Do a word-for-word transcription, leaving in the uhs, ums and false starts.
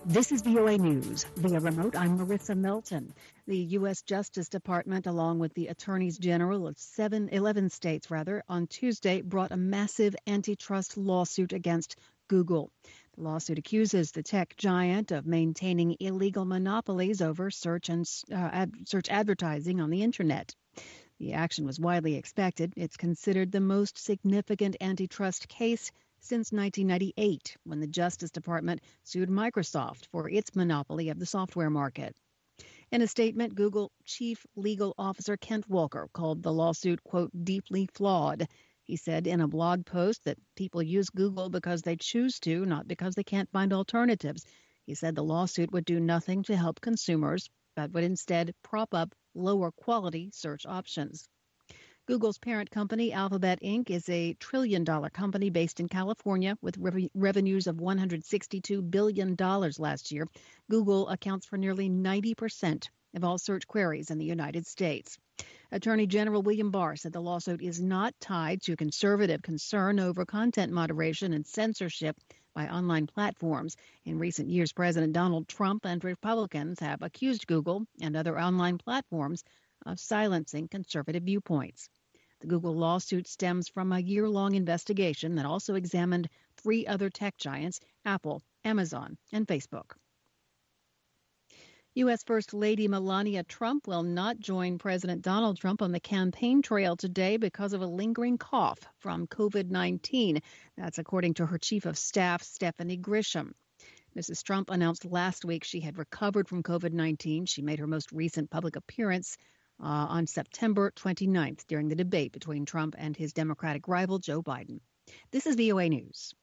This is V O A News. Via remote, I'm Marissa Milton. The U S. Justice Department, along with the attorneys general of seven, eleven states, rather, on Tuesday brought a massive antitrust lawsuit against Google. The lawsuit accuses the tech giant of maintaining illegal monopolies over search and uh, ad, search advertising on the internet. The action was widely expected. It's considered the most significant antitrust case since nineteen ninety-eight, when the Justice Department sued Microsoft for its monopoly of the software market. In a statement, Google Chief Legal Officer Kent Walker called the lawsuit, quote, deeply flawed. He said in a blog post that people use Google because they choose to, not because they can't find alternatives. He said the lawsuit would do nothing to help consumers, but would instead prop up lower quality search options. Google's parent company, Alphabet Incorporated, is a trillion-dollar company based in California with rev- revenues of one hundred sixty-two billion dollars last year. Google accounts for nearly ninety percent of all search queries in the United States. Attorney General William Barr said the lawsuit is not tied to conservative concern over content moderation and censorship by online platforms. In recent years, President Donald Trump and Republicans have accused Google and other online platforms of silencing conservative viewpoints. The Google lawsuit stems from a year-long investigation that also examined three other tech giants, Apple, Amazon, and Facebook. U S. First Lady Melania Trump will not join President Donald Trump on the campaign trail today because of a lingering cough from COVID nineteen. That's according to her chief of staff, Stephanie Grisham. Missus Trump announced last week she had recovered from COVID nineteen. She made her most recent public appearance Uh, on September twenty-ninth during the debate between Trump and his Democratic rival, Joe Biden. This is V O A News.